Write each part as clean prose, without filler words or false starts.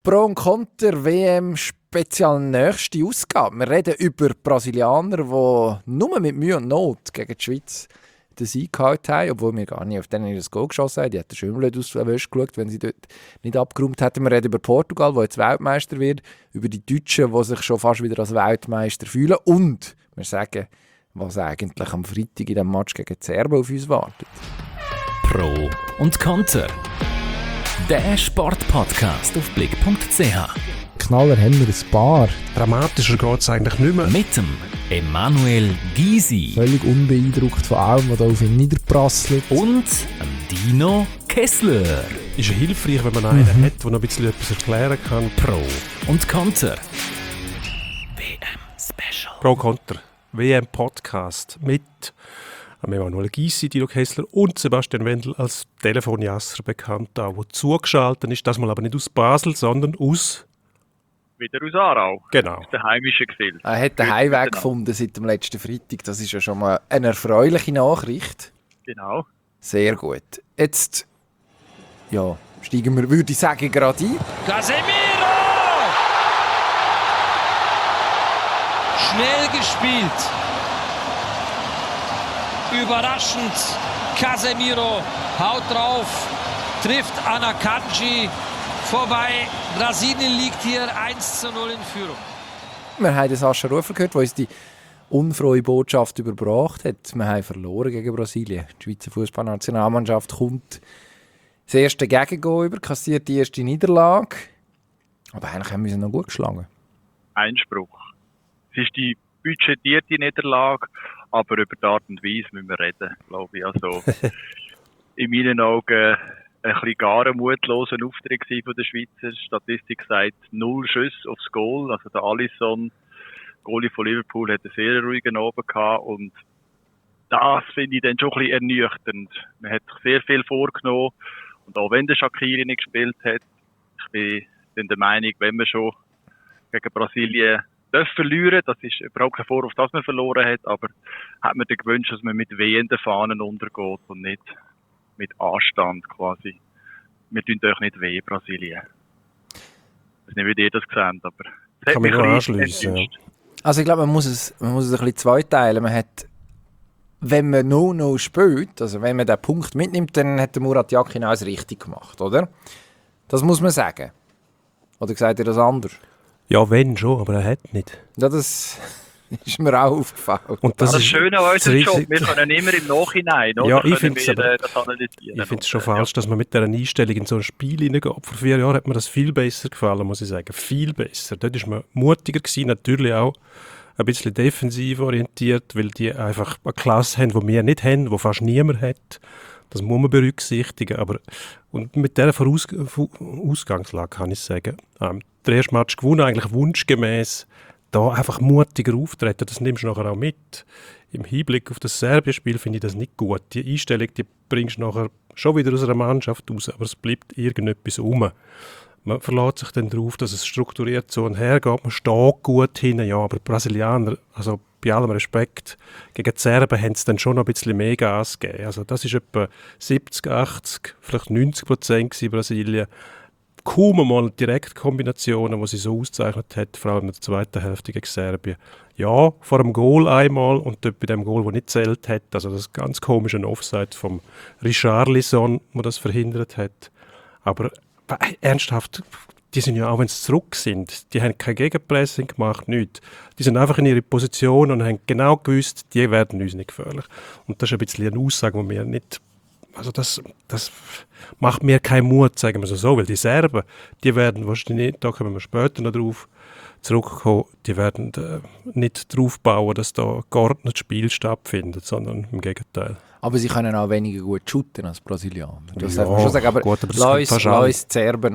Pro und Konter WM-Spezial nächste Ausgabe. Wir reden über Brasilianer, die nur mit Mühe und Not gegen die Schweiz den Sieg gehalten haben, obwohl wir gar nicht auf denen das Goal geschossen haben. Die hätten schön blöd aus der Wäsche geschaut, wenn sie dort nicht abgeräumt hätten. Wir reden über Portugal, das jetzt Weltmeister wird, über die Deutschen, die sich schon fast wieder als Weltmeister fühlen und wir sagen, was eigentlich am Freitag in diesem Match gegen die Serben auf uns wartet. Pro und Konter. Der Sportpodcast auf blick.ch. Knaller haben wir ein paar. Dramatischer geht es eigentlich nicht mehr. Mit dem Emanuel Gysi Völlig unbeeindruckt von allem, was da auf ihn niederprasselt. und dem Dino Kessler. Ist ja hilfreich, wenn man einen hat, der noch ein bisschen etwas erklären kann. Pro und Konter. WM Special. Pro Konter. WM-Podcast mit Emanuel Gysi, Dino Kessler und Sebastian Wendel als Telefonjasser bekannt, auch, der zugeschaltet ist. Das mal aber nicht aus Basel, sondern aus... Wieder aus Aarau. Genau. Aus der heimischen Gefilde. Er hat den Heimweg gefunden seit dem letzten Freitag. Das ist ja schon mal eine erfreuliche Nachricht. Genau. Sehr gut. Jetzt steigen wir, würde ich sagen, gerade ein. Casemiro! Schnell gespielt. Überraschend. Casemiro haut drauf, trifft Anakanji vorbei. Brasilien liegt hier 1:0 in Führung. Wir haben den Sascha Rufer gehört, der uns die unfrohe Botschaft überbracht hat. Wir haben verloren gegen Brasilien. Die Schweizer Fußballnationalmannschaft kommt das erste Gegengoal über, kassiert die erste Niederlage. Aber eigentlich haben wir sie noch gut geschlagen. Einspruch. Es ist die budgetierte Niederlage, aber über die Art und Weise müssen wir reden, glaube ich. Also, in meinen Augen ein bisschen gar ein mutloser Auftritt von der Schweizer. Die Statistik sagt 0 Schüsse aufs Goal. Also der Alisson, Goalie von Liverpool, hat einen sehr ruhigen Abend gehabt und das finde ich dann schon ein bisschen ernüchternd. Man hat sich sehr viel vorgenommen und auch wenn der Shaqiri nicht gespielt hat, ich bin dann der Meinung, wenn man schon gegen Brasilien verlieren, das ist überhaupt kein Vorwurf, dass man verloren hat, aber hat man dann gewünscht, dass man mit wehenden Fahnen untergeht und nicht mit Anstand quasi. Wir tun euch nicht weh, Brasilien. Ich weiß nicht, wie ihr das seht, aber es Kann man nur anschliessen. Ja. Also ich glaube, man muss es ein bisschen zweiteilen. Man hat, wenn man 0-0 spielt, also wenn man den Punkt mitnimmt, dann hat der Murat Yakin alles richtig gemacht, oder? Das muss man sagen. Oder sagt ihr das anders? Ja, wenn schon, aber er hat nicht. Ja, das ist mir auch aufgefallen. Und das ist Schöne an unserem Job, richtig. wir können immer im Nachhinein, oder? Ja, ich Können finde es wir, aber- das analysieren. Ich finde es schon falsch, dass man mit dieser Einstellung in so ein Spiel hineingeht. Vor 4 Jahren hat mir das viel besser gefallen, muss ich sagen. Viel besser. Dort war man mutiger gewesen, natürlich auch ein bisschen defensiv orientiert, weil die einfach eine Klasse haben, die wir nicht haben, die fast niemand hat. Das muss man berücksichtigen. Aber und mit dieser Ausgangslage kann ich sagen, der erste Match gewonnen, eigentlich wunschgemäß, da einfach mutiger auftreten, das nimmst du nachher auch mit. Im Hinblick auf das Serbien-Spiel finde ich das nicht gut. Die Einstellung, die bringst du nachher schon wieder aus einer Mannschaft raus, aber es bleibt irgendetwas rum. Man verlässt sich dann darauf, dass es strukturiert so und her geht, man steht gut hin, ja, aber die Brasilianer, also bei allem Respekt, gegen die Serben haben sie dann schon noch ein bisschen mehr Gas gegeben. Also das ist etwa 70, 80, vielleicht 90% in Brasilien. Kaum einmal Direktkombinationen, die sie so auszeichnet hat, vor allem in der zweiten Hälfte gegen Serbien. Ja, vor dem Goal einmal und dort bei dem Goal, das nicht zählt hat, also das ganz komische Offside vom Richarlison, der das verhindert hat. Aber ernsthaft, die sind ja auch, wenn sie zurück sind, die haben kein Gegenpressing gemacht, nichts. Die sind einfach in ihre Position und haben genau gewusst, die werden uns nicht gefährlich. Und das ist ein bisschen eine Aussage, die wir nicht... Also das macht mir keinen Mut, sagen wir so, weil die Serben, die werden wahrscheinlich nicht, da kommen wir später noch drauf zurückkommen, die werden nicht darauf bauen, dass da geordnetes Spiel stattfindet, sondern im Gegenteil. Aber sie können auch weniger gut shooten als Brasilianer. Das Ja, darf man schon sagen. Aber gut, aber das lass können uns fast alle. die Serben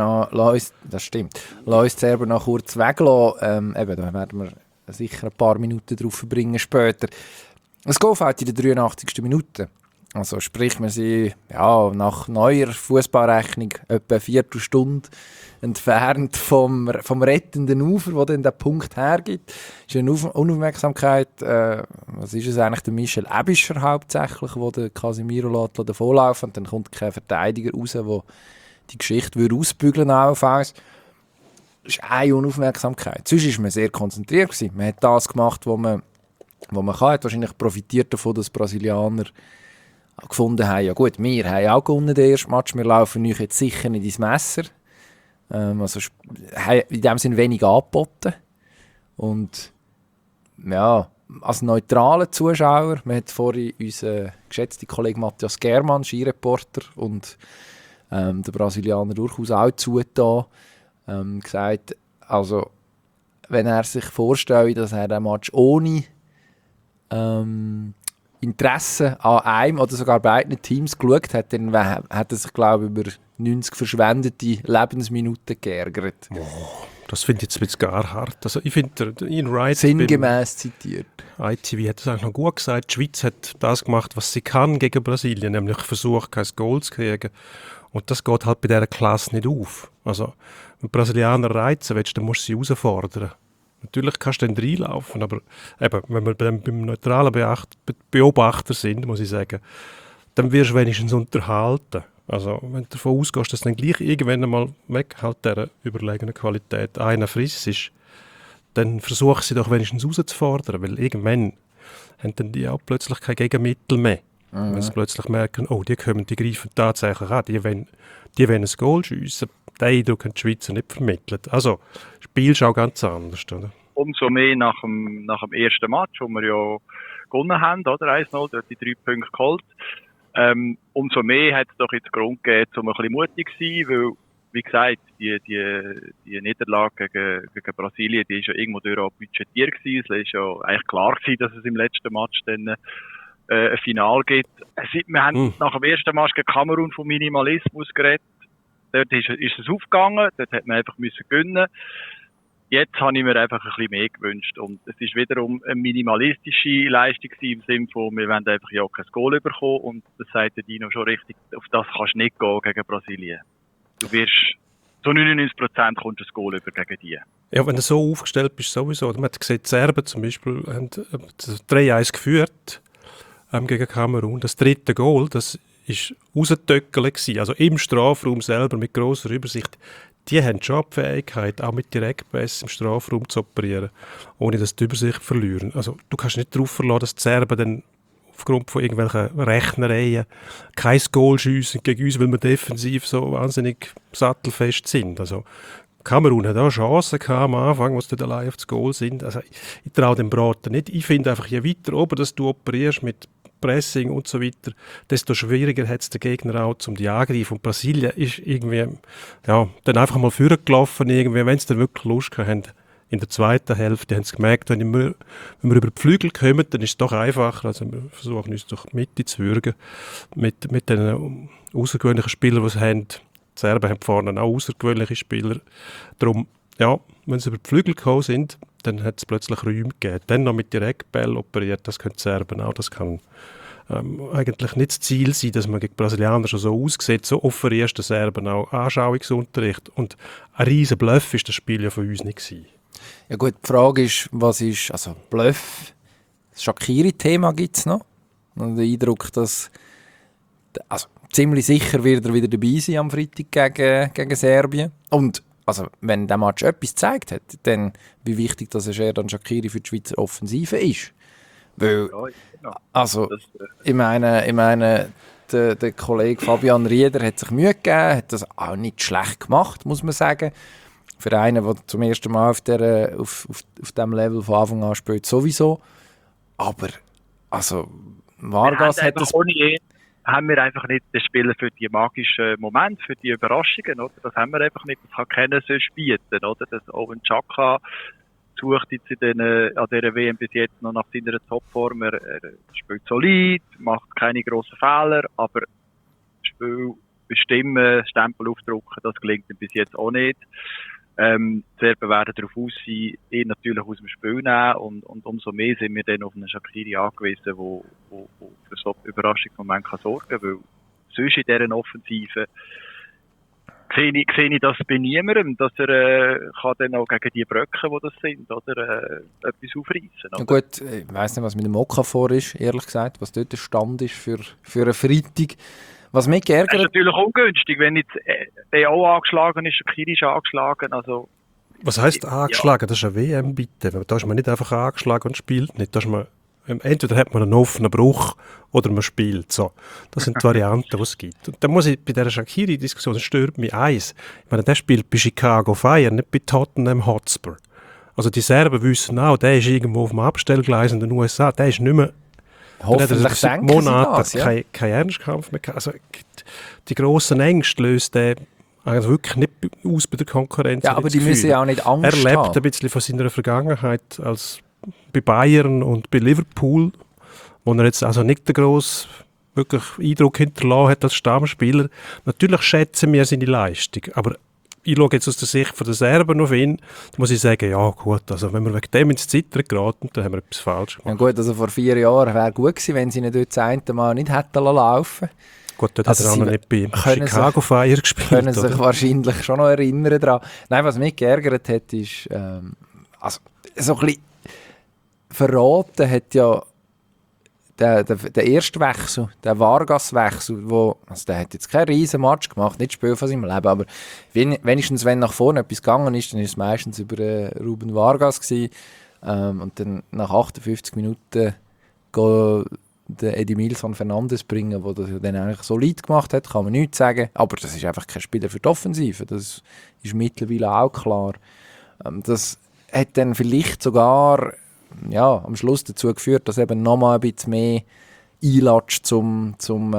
das stimmt. Lass uns die Serben noch kurz weglassen. Eben, da werden wir sicher ein paar Minuten drauf verbringen später. Das Goal fällt in der 83. Minute. Also sprich, wir sind nach neuer Fußballrechnung etwa eine Viertelstunde entfernt vom rettenden Ufer, wo dann der Punkt hergibt. Das ist eine Unaufmerksamkeit. Was ist es eigentlich? Der Michel Ebischer hauptsächlich, der den Casemiro davonlaufen und dann kommt kein Verteidiger raus, der die Geschichte ausbügeln würde. ist eine Unaufmerksamkeit. Sonst war man sehr konzentriert gewesen. Man hat das gemacht, was man kann. Hat wahrscheinlich profitiert davon, dass die Brasilianer gefunden haben, ja gut, wir haben auch gewonnen den ersten Match, wir laufen euch jetzt sicher nicht ins Messer. Also in dem Sinne wenig angeboten. Und ja, als neutraler Zuschauer, man hat vorhin unseren geschätzten Kollegen Matthias Germann, Skireporter und der Brasilianer durchaus auch zugetan, gesagt, also wenn er sich vorstellt, dass er den Match ohne Interesse an einem oder sogar beiden Teams geschaut hat, dann hat er sich, glaube ich, über 90 verschwendete Lebensminuten geärgert. Das finde ich jetzt ein bisschen gar hart. Also ich finde, Ian Wright... Sinngemäß zitiert. ITV hat es eigentlich noch gut gesagt. Die Schweiz hat das gemacht, was sie kann gegen Brasilien, nämlich versucht, kein Goal zu kriegen. Und das geht halt bei dieser Klasse nicht auf. Also, wenn Brasilianer reizen willst, dann musst du sie herausfordern. Natürlich kannst du dann reinlaufen, aber eben, wenn wir beim neutralen Beobachter sind, muss ich sagen, dann wirst du wenigstens unterhalten. Also, wenn du davon ausgehst, dass dann gleich irgendwann einmal weg halt dieser überlegenen Qualität einer friss ist, dann versuch sie doch wenigstens herauszufordern, weil irgendwann haben dann die auch plötzlich kein Gegenmittel mehr. Wenn sie plötzlich merken, oh, die greifen tatsächlich an, die wollen ein Goal schiessen. Den Eindruck haben die Schweizer nicht vermittelt. Also, das Spiel ist auch ganz anders, oder? Umso mehr nach dem ersten Match, wo wir ja gewonnen haben, oder? 1-0, dort die 3 Punkte geholt. Umso mehr hat es doch jetzt Grund gegeben, um ein bisschen mutig zu sein, weil, wie gesagt, die Niederlage gegen Brasilien, die ist ja irgendwo durch auch budgetiert gewesen. Es ist ja eigentlich klar gewesen, dass es im letzten Match dann ein Finale gibt. Wir haben nach dem ersten Match gegen Kamerun von Minimalismus geredet. Dort ist es aufgegangen, dort hat man einfach müssen gewinnen. Jetzt habe ich mir einfach ein bisschen mehr gewünscht. Und es ist wiederum eine minimalistische Leistung im Sinne von, wir wollen einfach ja kein Goal bekommen. Und das sagt der Dino schon richtig, auf das kannst du nicht gehen gegen Brasilien. Du wirst, zu 99% kommst du ein Goal über gegen die. Ja, wenn du so aufgestellt bist, sowieso. Man hat gesehen, die Serben zum Beispiel haben 3-1 geführt gegen Kamerun. Das dritte Goal, das war rausgetöckelt gewesen, also im Strafraum selber mit grosser Übersicht. Die haben schon die Fähigkeit, auch mit Direktpässen im Strafraum zu operieren, ohne dass die Übersicht verlieren. Also du kannst nicht darauf verlassen, dass die Serben dann aufgrund von irgendwelchen Rechnereien kein Goal schiessen gegen uns, weil wir defensiv so wahnsinnig sattelfest sind. Also Kamerun hat auch Chancen gehabt am Anfang, wo sie dann allein auf das Goal sind. Also ich traue dem Braten nicht. Ich finde einfach, je weiter oben dass du operierst mit Pressing und so weiter, desto schwieriger hat es der Gegner auch, um die angreifen. Und Brasilien ist irgendwie, ja, dann einfach mal vorgelaufen, irgendwie, wenn sie dann wirklich Lust haben. In der zweiten Hälfte haben sie gemerkt, wenn wir über die Flügel kommen, dann ist es doch einfacher. Also wir versuchen uns durch die Mitte zu würgen mit den außergewöhnlichen Spielern, die sie haben. Die Serben haben vorne auch außergewöhnliche Spieler. Darum, ja, wenn sie über die Flügel gekommen sind, dann hat es plötzlich Räume gegeben. Dann noch mit Direktball operiert, das können die Serben auch. Das kann eigentlich nicht das Ziel sein, dass man gegen Brasilianer schon so aussieht. So offerierst den Serben auch Anschauungsunterricht. Und ein riesen Bluff war das Spiel ja von uns nicht gewesen. Ja gut, die Frage ist, was ist, also Bluff, das Shaqiri-Thema gibt es noch. Und der Eindruck, dass, also ziemlich sicher wird er wieder dabei sein am Freitag gegen Serbien. Und also, wenn der Match etwas gezeigt hat, dann wie wichtig, dass Xherdan Shaqiri für die Schweizer Offensive ist. Weil, also, ich meine der Kollege Fabian Rieder hat sich Mühe gegeben, hat das auch nicht schlecht gemacht, muss man sagen. Für einen, der zum ersten Mal auf diesem Level von Anfang an spielt, sowieso. Aber, also, Vargas hat das... Haben wir einfach nicht den Spieler für die magischen Momente, für die Überraschungen, oder? Das haben wir einfach nicht. Das kann keiner sonst bieten, oder? Das Owen Chaka sucht jetzt an dieser WM bis jetzt noch nach seiner Topform. Er spielt solid, macht keine grossen Fehler, aber das Spiel bestimmen, Stempel aufdrucken, das gelingt ihm bis jetzt auch nicht. Die Serben werden darauf aus sein, ihn natürlich aus dem Spiel nehmen und umso mehr sind wir dann auf einen Shaqiri angewiesen, der für so einen Überraschungsmoment sorgen kann, weil sonst in dieser Offensive sehe ich das bei niemandem, dass er kann dann auch gegen die Bröcke, die das sind, oder etwas aufreissen. Ja gut, ich weiss nicht, was mit dem Okafor ist, ehrlich gesagt, was dort der Stand ist für einen Freitag. Was mich geärgert... Das ist natürlich ungünstig, wenn jetzt der auch angeschlagen ist, Shaqiri ist angeschlagen, also Was heisst angeschlagen? Das ist eine WM, bitte. Da ist man nicht einfach angeschlagen und spielt nicht. Da ist man, entweder hat man einen offenen Bruch oder man spielt. So. Das sind die Varianten, die es gibt. Und dann muss ich bei dieser Shaqiri-Diskussion, das stört mich eins. Ich meine, der spielt bei Chicago Fire, nicht bei Tottenham Hotspur. Also die Serben wissen auch, der ist irgendwo auf dem Abstellgleis in den USA, der ist nicht mehr... Hoffentlich seit denken sie Monaten das, ja. kein Ernstkampf mehr. Also die grossen Ängste löst der also wirklich nicht aus bei der Konkurrenz. Ja, aber die müssen ja auch nicht Angst haben. Er haben. lebt ein bisschen von seiner Vergangenheit als bei Bayern und bei Liverpool, wo er jetzt also nicht den grossen wirklich Eindruck hinterlassen hat als Stammspieler. Natürlich schätzen wir seine Leistung, aber ich schaue jetzt aus der Sicht der Serben auf ihn, da muss ich sagen, ja gut, also wenn wir wegen dem ins Zittern geraten, dann haben wir etwas falsch gemacht. Ja gut, also vor 4 Jahren wäre gut gewesen, wenn sie ihn dort das eine Mal nicht hätten laufen lassen. Gut, dort Also hat er auch noch nicht bei Chicago Fire gespielt. Können sich oder? wahrscheinlich schon noch erinnern daran. Nein, was mich geärgert hat, ist, also so ein bisschen verraten hat ja der erste Wechsel, der Vargas-Wechsel, also der hat jetzt keinen riesen Match gemacht, nicht das Spiel von seinem Leben, aber wenigstens, wenn nach vorne etwas gegangen ist, dann ist es meistens über Ruben Vargas gewesen. Und dann nach 58 Minuten den Edimilson Fernandes bringen, der das ja dann eigentlich solid gemacht hat, kann man nichts sagen, aber das ist einfach kein Spieler für die Offensive, das ist mittlerweile auch klar. Das hat dann vielleicht sogar am Schluss dazu geführt, dass eben nochmal ein bisschen mehr einlatscht zum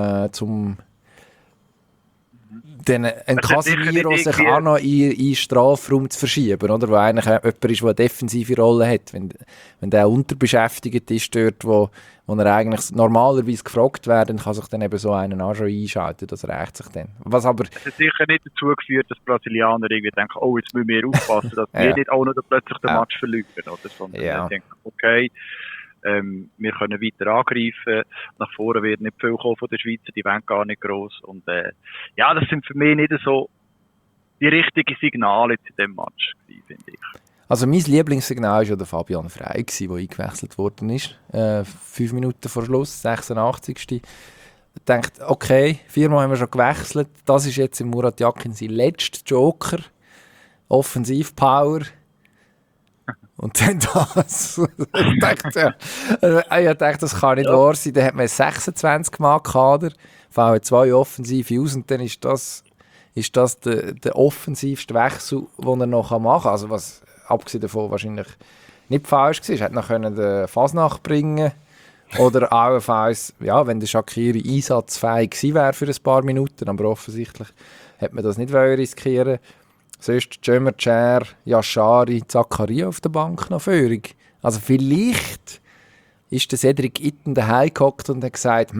ein Casemiro sich auch noch in den Strafraum zu verschieben, oder? Wo eigentlich jemand ist, der eine defensive Rolle hat. Wenn der unterbeschäftigt ist dort, wo er eigentlich normalerweise gefragt wird, dann kann sich dann eben so einen auch schon einschalten, das rächt sich dann. Was aber... Es hat sicher nicht dazu geführt, dass die Brasilianer irgendwie denken, oh, jetzt müssen wir aufpassen, dass wir nicht auch noch plötzlich den Match verlieren, oder? Sondern wir denken, okay, wir können weiter angreifen, nach vorne wird nicht viel kommen von den Schweizer, die wollen gar nicht gross. Und das sind für mich nicht so die richtigen Signale zu diesem Match, finde ich. Also mein Lieblingssignal war ja der Fabian Frey, der eingewechselt worden ist. 5 Minuten vor Schluss, 86. Ich dachte, okay, 4-mal haben wir schon gewechselt. Das ist jetzt im Murat Yakin sein letzter Joker. Offensivpower. Und dann das. Ich dachte, das kann nicht wahr sein. Dann hat man 26 Mann Kader, fallen 2 Offensive aus und dann ist das der offensivste Wechsel, den er noch machen kann. Also was abgesehen davon wahrscheinlich nicht falsch war. Er hätte noch den Fasnacht bringen oder allenfalls, wenn der Shaqiri einsatzfähig gewesen wäre für ein paar Minuten, aber offensichtlich hätte man das nicht riskieren. Sonst Cömer, Cher, Yashari, Zakaria auf der Bank noch Führung. Also vielleicht ist der Cedric Itten daheim gehockt und hat gesagt,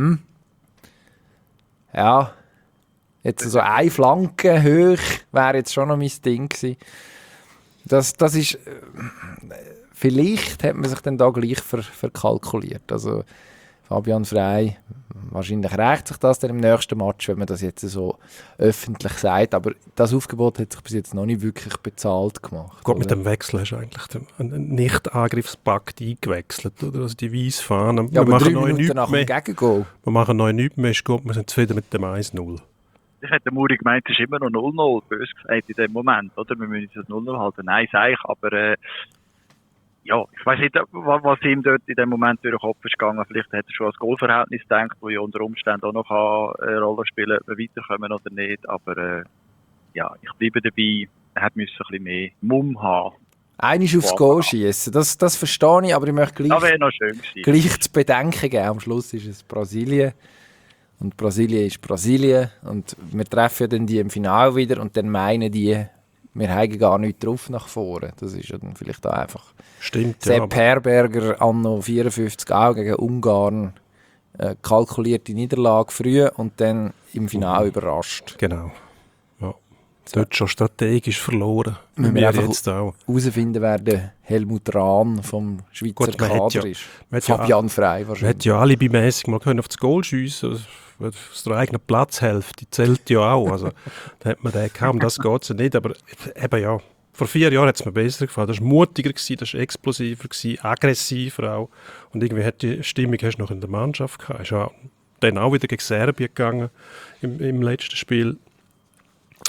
jetzt so eine Flanke hoch wäre jetzt schon noch mein Ding gewesen. Das ist, vielleicht hat man sich dann da gleich verkalkuliert. Also Fabian Frey, wahrscheinlich rächt sich das dann im nächsten Match, wenn man das jetzt so öffentlich sagt. Aber das Aufgebot hat sich bis jetzt noch nicht wirklich bezahlt gemacht. Gut, mit dem Wechsel hast du eigentlich einen Nicht-Angriffspakt eingewechselt, oder? Also die weiße Fahne. Ja, aber 3 Minuten nach dem Gegengol. Wir machen neu nichts mehr, ist gut, wir sind zufrieden mit dem 1-0. Ich hätte Muri gemeint, es ist immer noch 0-0, bös gesagt in dem Moment, oder? Wir müssen das 0-0 halten. Nein, sage ich, aber ich weiss nicht, was ihm dort in dem Moment durch den Kopf ist gegangen. Vielleicht hat er schon als Goalverhältnis gedacht, wo ja unter Umständen auch noch eine Rolle spielen kann, ob wir weiterkommen oder nicht. Aber ich bleibe dabei, er musste ein bisschen mehr Mumm haben. Einmal aufs Goal schießen, das verstehe ich, aber ich möchte gleich zu bedenken geben. Am Schluss ist es Brasilien. Und Brasilien ist Brasilien. Und wir treffen dann die im Finale wieder und dann meinen die, wir haben gar nichts drauf nach vorne. Das ist ja dann vielleicht auch einfach... Stimmt, Sepp Herberger anno 54 auch gegen Ungarn. Kalkulierte Niederlage früh und dann im Finale überrascht. Genau. Ja. Dort schon strategisch verloren. Müssen wir einfach jetzt auch herausfinden, wer der Helmut Rahn vom Schweizer Kader ist. Fabian Frey wahrscheinlich. Man hätte ja alibimässig mal können auf das Goal schiessen, aus der eigenen Platzhälfte, die zählt ja auch. Also, da hat man den kaum, das geht es ja nicht. Aber eben vor 4 Jahren hat es mir besser gefallen. Das war mutiger, das war explosiver, aggressiver auch. Und irgendwie hat die Stimmung hast du noch in der Mannschaft gehabt. Ist ja dann auch wieder gegen Serbien gegangen im letzten Spiel.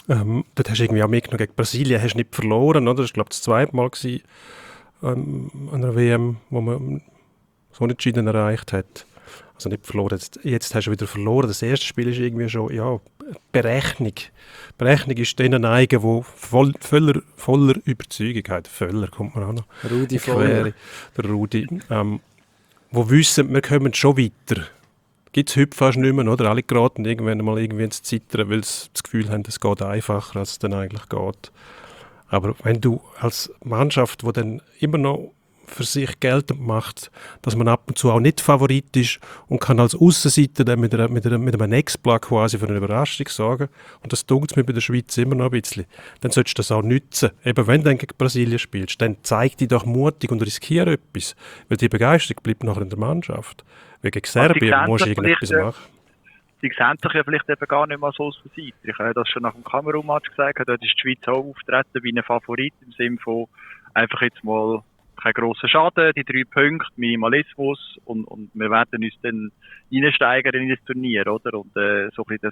Dort hast du irgendwie auch mitgenommen, gegen Brasilien hast du nicht verloren, oder? Das war, glaube ich, das zweite Mal gewesen, an einer WM, wo man so Unentschieden erreicht hat. Also nicht verloren. Jetzt hast du wieder verloren. Das erste Spiel ist irgendwie schon, ja, Berechnung. Berechnung ist denen eigen, die voller Überzeugung haben. Völler kommt man auch noch. Rudi Völler. Der Rudi. Wo wissen, wir kommen schon weiter. Gibt es heute fast nicht mehr, oder? Alle geraten irgendwann mal irgendwie ins Zittern, weil sie das Gefühl haben, es geht einfacher, als es dann eigentlich geht. Aber wenn du als Mannschaft, die dann immer noch für sich geltend macht, dass man ab und zu auch nicht Favorit ist und kann als Aussenseiter dann mit einem Exploit quasi für eine Überraschung sorgen. Und das tut es mir bei der Schweiz immer noch ein bisschen. Dann solltest du das auch nützen. Eben wenn du dann gegen Brasilien spielst, dann zeig dich doch mutig und riskiere etwas. Weil die Begeisterung bleibt nachher in der Mannschaft. Weil gegen Serbien musst du irgendetwas machen. Sie sehen sich ja vielleicht eben gar nicht mal so Außenseiter. Ich habe das schon nach dem Kamerun-Match gesagt. Dort ist die Schweiz auch auftreten wie ein Favorit im Sinne von einfach jetzt mal kein grosser Schaden, die 3 Punkte, Minimalismus und wir werden uns dann reinsteigern in das Turnier, oder? Und so ein bisschen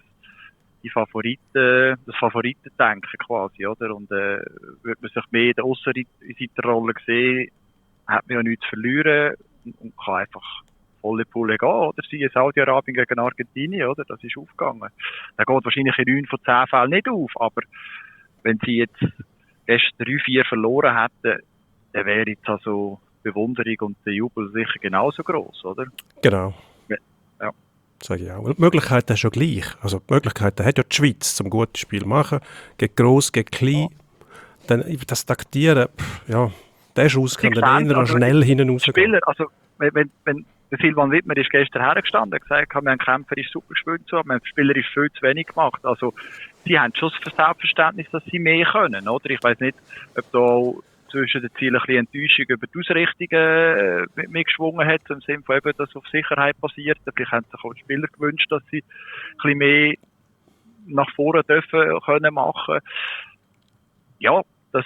das Favoritendenken quasi, oder? Und würde man sich mehr in der Aussenseiterrolle sehen, hat man ja nichts zu verlieren und kann einfach volle Pulle gehen, oder? Sie Saudi-Arabien gegen Argentinien, oder? Das ist aufgegangen. Das geht wahrscheinlich in 9 von 10 Fällen nicht auf, aber wenn sie jetzt gestern 3-4 verloren hätten, dann wäre jetzt also die Bewunderung und der Jubel sicher genauso gross, oder? Genau. Ja. Sage ich auch. Und die Möglichkeiten hast du ja gleich. Also die Möglichkeiten hat ja die Schweiz, zum gutes Spiel zu machen. Gegen gross, gegen klein. Ja. Dann das Taktieren, ja, der Schuss kann dann eher schnell hinten rausgehen. Spieler, also wenn Silvan Wittmer ist gestern hergestanden, hat gesagt, wir haben kämpferisch super gespielt, aber wir haben spielerisch viel zu wenig gemacht. Also sie haben schon das Selbstverständnis, dass sie mehr können, oder? Ich weiss nicht, ob da zwischen den Zielen ein bisschen Enttäuschung über die Ausrichtungen mitgeschwungen hat, im Sinne von eben, dass auf Sicherheit basiert. Vielleicht haben sich auch die Spieler gewünscht, dass sie ein bisschen mehr nach vorne dürfen können machen. Ja, das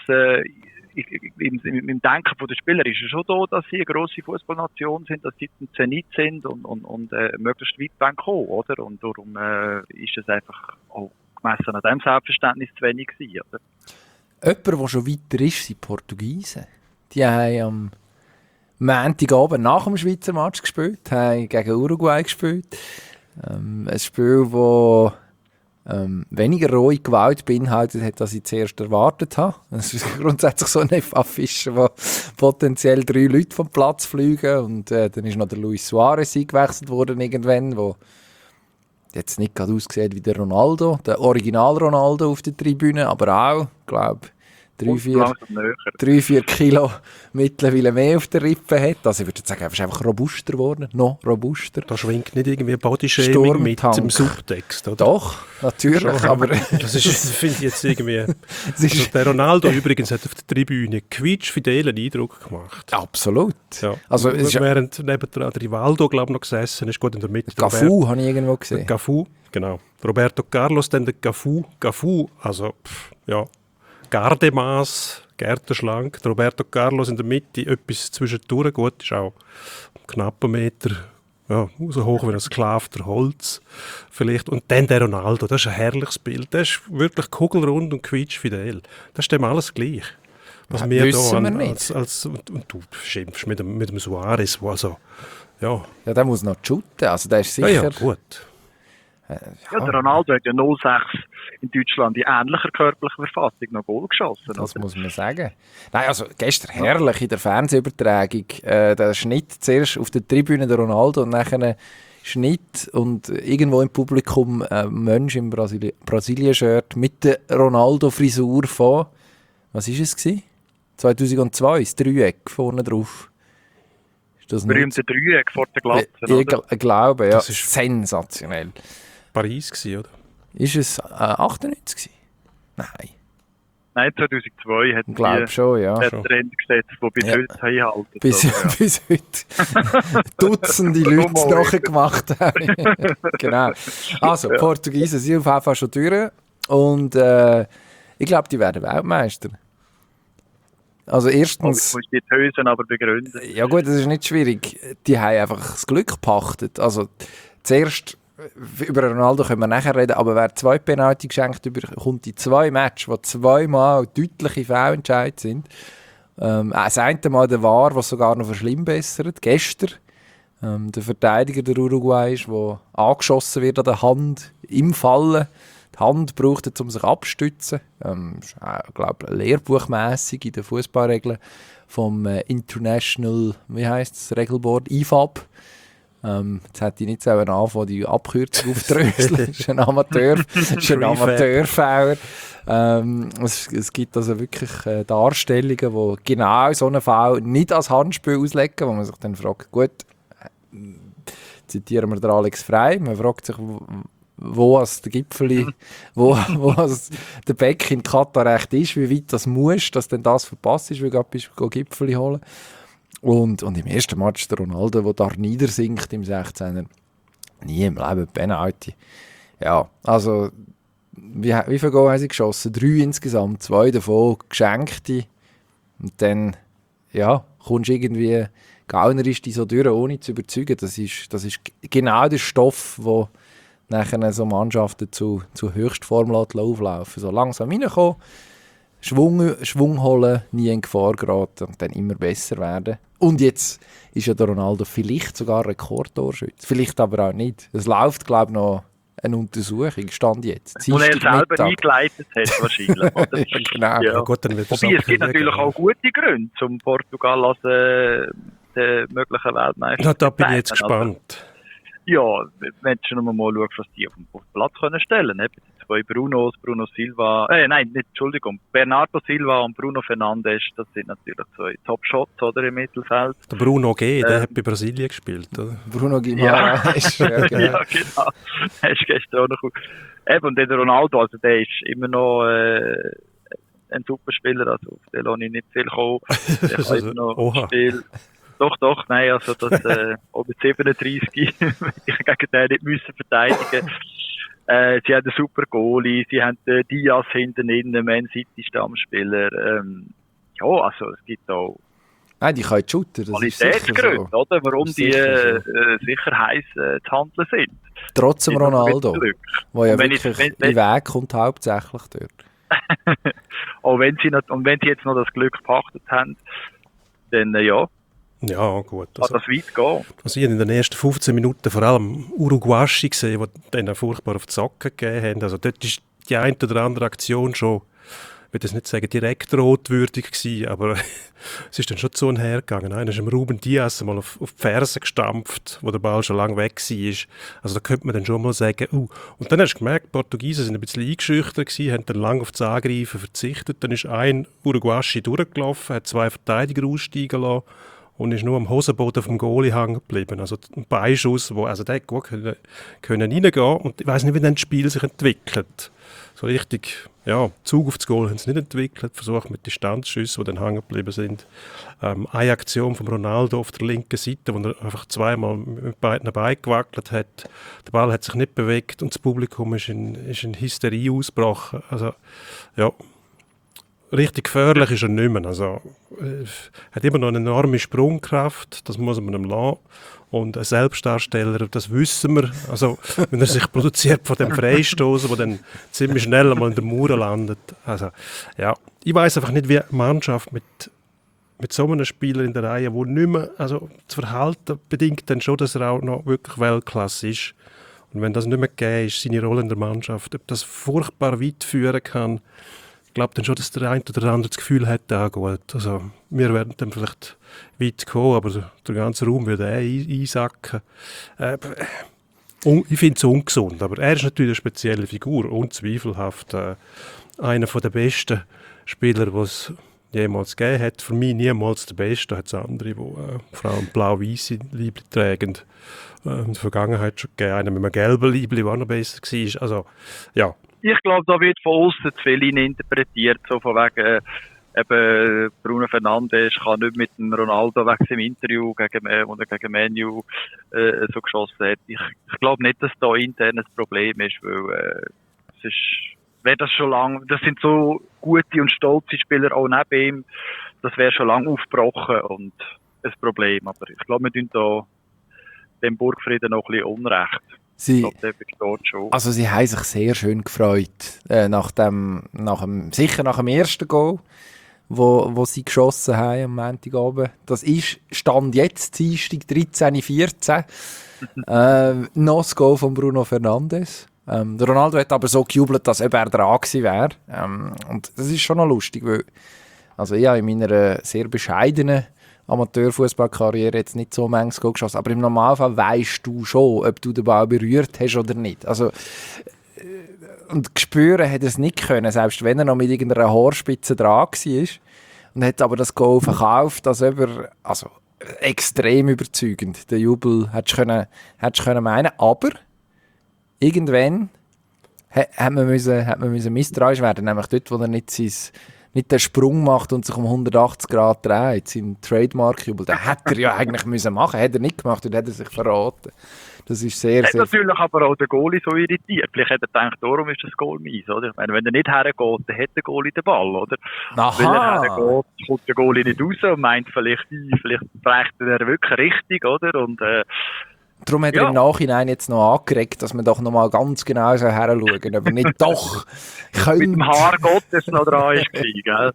im Denken der Spieler ist es schon so, dass sie eine grosse Fußballnation sind, dass sie ein Zenit sind und möglichst weit kommen, oder? Und darum ist es einfach auch gemessen an dem Selbstverständnis zu wenig gewesen, oder? Jemand, der schon weiter ist, sind die Portugiesen. Die haben am Montagabend nach dem Schweizer Match gespielt, haben gegen Uruguay gespielt. Ein Spiel, das weniger rohe Gewalt beinhaltet hat, als ich zuerst erwartet habe. Es ist grundsätzlich so eine Affische, wo potenziell 3 Leute vom Platz fliegen. Und dann ist noch der Luis Suarez eingewechselt worden irgendwann, wo jetzt nicht gerade aussieht wie der Ronaldo, der Original-Ronaldo auf der Tribüne, aber auch, glaube ich, 3-4 Kilo mittlerweile mehr auf der Rippe hat. Also ich würde sagen, er ist einfach robuster geworden, noch robuster. Da schwingt nicht irgendwie Bodyshaming mit im Subtext, oder? Doch, natürlich, aber das finde ich jetzt irgendwie... Also der Ronaldo übrigens hat auf der Tribüne quietschfidelen Eindruck gemacht. Absolut. Ja. Also, während neben der Rivaldo, glaube ich, noch gesessen ist, gut in der Mitte. Cafu habe ich irgendwo gesehen. Cafu, genau. Roberto Carlos, dann der Cafu, also, ja... Gardemaß, Gärtenschlank, Roberto Carlos in der Mitte, etwas zwischendurch, gut, ist auch knapp einen Meter, ja, so hoch wie ein Sklav der Holz vielleicht. Und dann der Ronaldo, das ist ein herrliches Bild, der ist wirklich kugelrund und quietschfidel. Das ist dem alles gleich. Was ja, wir wissen da wir nicht. Und du schimpfst mit dem Suarez, wo also, ja. Ja, der muss noch shooten, also der ist sicher... Ja, gut. Ja, der Ronaldo hat ja 06 in Deutschland in ähnlicher körperlicher Verfassung noch Goal geschossen. Das muss man sagen. Nein, also gestern herrlich in der Fernsehübertragung. Der Schnitt zuerst auf der Tribüne der Ronaldo und nachher Schnitt und irgendwo im Publikum ein Mensch im Brasilien-Shirt mit der Ronaldo-Frisur von, was war es gewesen? 2002, das Dreieck vorne drauf. Ist das berühmte Dreieck vor der Glatze, Ich glaube, ja. Das ist sensationell. Paris gewesen, oder? Ist es 98 gewesen? Nein. Nein, 2002 hat Ich glaube schon, ja. der Trend gesetzt, der bis heute einhalten. Bis heute Dutzende Leute nachgemacht haben. Genau. Also, ja. Portugiesen sind auf jeden Fall schon durch. Und ich glaube, die werden Weltmeister. Also erstens... Du musst die Hösen aber begründen. Ja gut, das ist nicht schwierig. Die haben einfach das Glück gepachtet. Also zuerst über Ronaldo können wir nachher reden, aber wer 2 Penalty geschenkt bekommt in 2 Matches, wo 2-mal deutliche Fehlentscheide sind. Das eine Mal der VAR, was sogar noch verschlimmbessert, gestern. Der Verteidiger der Uruguay ist, der angeschossen wird an der Hand im Fallen. Die Hand braucht er, um sich abzustützen. Ist, glaube ich, lehrbuchmässig in den Fußballregeln vom International, wie heisst das, Regelboard, IFAB. Jetzt hätte ich nicht so anfangen, die Abkürzung aufzudröseln. Das ist ein Amateurfehler. Es gibt also wirklich Darstellungen, die genau so einen Fall nicht als Handspiel auslegen, wo man sich dann fragt, gut, zitieren wir den Alex Frey, man fragt sich, wo als der Gipfeli, wo als der Beck in Katar echt ist, wie weit das muss, dass denn das verpasst ist, weil du bist Gipfeli holen. Und im ersten Match der Ronaldo, der da niedersinkt im 16er, nie im Leben Penalty. Ja, also wie viele Goal haben sie geschossen? 3 insgesamt, 2 davon geschenkte. Und dann, ja, kommst du irgendwie gaunerisch die so durch, ohne zu überzeugen. Das ist genau der Stoff, wo nachher so Mannschaften zu Höchstform auflaufen. So langsam reinkommen, Schwung holen, nie in Gefahr geraten und dann immer besser werden. Und jetzt ist ja der Ronaldo vielleicht sogar Rekordtorschütze. Vielleicht aber auch nicht. Es läuft, glaube ich, noch eine Untersuchung, stand jetzt. Wo er selber eingeleitet hat, wahrscheinlich. Oder? Genau. Ja. Gut, dann wird Wobei, es gibt natürlich auch gute Gründe, um Portugal als den möglichen Weltmeister ja, da bin ich zeigen. jetzt gespannt. Ja, wenn du noch mal schaust, was die auf den Platz können stellen können. Die 2 Bruno Silva, Bernardo Silva und Bruno Fernandes, das sind natürlich 2 Top-Shots, oder, im Mittelfeld. Der Bruno G., der hat bei Brasilien gespielt, oder? Bruno Guimaraes. Ja, genau. Er ist gestern auch noch. Eben, und der Ronaldo, also der ist immer noch ein super Spieler, also auf den lasse ich nicht viel kommen. Der kann immer noch spielen. Doch, nein, also das, mit 37 ich gegen den nicht müssen verteidigen. Sie haben einen super Goalie, sie haben Diaz hinten innen, Man City Stammspieler. Ja, also es gibt auch Nein, die können shooten, das ist sicher Qualitätsgründe, so. oder? Warum die sicher heiß zu handeln sind. Trotz dem Ronaldo, der ja wirklich in Weg kommt, hauptsächlich dort. Auch wenn sie jetzt noch das Glück gepachtet haben, dann ja. Ja, gut. Kann das weit gehen. Also ich habe in den ersten 15 Minuten vor allem Uruguashi gesehen, die denen furchtbar auf die Socken gegeben haben. Also dort ist die eine oder andere Aktion schon, ich will das nicht sagen, direkt rotwürdig gewesen, aber es ist dann schon zu hergegangen. Einer ist dem Ruben Diaz mal auf die Ferse gestampft, wo der Ball schon lange weg war. Also da könnte man dann schon mal sagen, Und dann hast du gemerkt, die Portugiesen sind ein bisschen eingeschüchtert gewesen, haben dann lange auf das Angreifen verzichtet. Dann ist ein Uruguashi durchgelaufen, hat 2 Verteidiger aussteigen lassen und ist nur am Hosenboden vom Goalie hängen geblieben. Also ein Beischuss, der hätte gut können reingehen. Und ich weiss nicht, wie dann das Spiel sich entwickelt. So richtig, ja, Zug auf das Goal haben sie nicht entwickelt. Versucht mit Distanzschüssen, die dann hängen geblieben sind. Eine Aktion von Ronaldo auf der linken Seite, wo er einfach 2-mal mit beiden Beinen gewackelt hat. Der Ball hat sich nicht bewegt und das Publikum ist in Hysterie ausgebrochen. Also, ja. Richtig gefährlich ist er nicht mehr. Also, hat immer noch eine enorme Sprungkraft, das muss man ihm lassen. Und ein Selbstdarsteller, das wissen wir. Also, wenn er sich produziert von dem Freistoß, der dann ziemlich schnell einmal in der Mauer landet. Also, ja, ich weiss einfach nicht, wie eine Mannschaft mit so einem Spieler in der Reihe, wo nicht mehr, also das Verhalten bedingt dann schon, dass er auch noch wirklich Weltklasse ist. Und wenn das nicht mehr gegeben ist, seine Rolle in der Mannschaft, ob das furchtbar weit führen kann, ich glaube dann schon, dass der eine oder andere das Gefühl hat, gut, also wir werden dann vielleicht weit kommen, aber der ganze Raum würde einsacken. Ich finde es ungesund, aber er ist natürlich eine spezielle Figur, unzweifelhaft einer der besten Spieler, die es jemals gegeben hat. Für mich niemals der Beste, da hat es andere, die vor allem blau-weisse Liebli tragen. In der Vergangenheit schon gegeben, einer mit einem gelben Liebli, der auch noch besser war. Also, ja. Ich glaube, da wird von außen zu viel interpretiert, so von wegen, eben Bruno Fernandes kann nicht mit dem Ronaldo wegen im Interview oder gegen Menu so geschossen hat. Ich glaube nicht, dass da intern ein Problem ist, weil das sind so gute und stolze Spieler auch neben ihm, das wäre schon lange aufgebrochen und ein Problem. Aber ich glaube, wir tun da dem Burgfrieden noch ein bisschen Unrecht. Ich glaube, der besteht schon. Also sie haben sich sehr schön gefreut, sicher nach dem ersten Goal, wo sie geschossen haben am Montagabend. Das ist Stand jetzt, Dienstag 13:14. Noch das Goal von Bruno Fernandes. Der Ronaldo hat aber so gejubelt, dass er dran gewesen wäre. Und das ist schon noch lustig, weil also ich habe in meiner sehr bescheidenen Amateurfußballkarriere jetzt nicht so manches Goal geschossen, aber im Normalfall weisst du schon, ob du den Ball berührt hast oder nicht. Also, und spüren hat er es nicht können, selbst wenn er noch mit irgendeiner Haarspitze dran war. Und hat aber das Goal verkauft, also extrem überzeugend. Der Jubel hättest du können meinen, aber irgendwann hat man müssen misstrauisch werden, nämlich dort, wo er nicht den Sprung macht und sich um 180 Grad dreht, sein Trademark-Jubel. Den hätte er ja eigentlich müssen machen. Hat er nicht gemacht und hat er sich verraten. Das ist sehr, hat sehr... natürlich aber auch der Goalie so irritiert. Vielleicht hat er gedacht, darum ist das Goal mies, oder? Ich meine, wenn er nicht hergeht, dann hat der Goalie den Ball, oder? Aha. Wenn er hergeht, kommt der Goalie nicht raus und meint vielleicht brecht er wirklich richtig, oder? Und darum hat er im Nachhinein jetzt noch angeregt, dass wir doch noch mal ganz genau so heranschauen, aber nicht doch mit dem Haar Gottes noch dran ist, gell?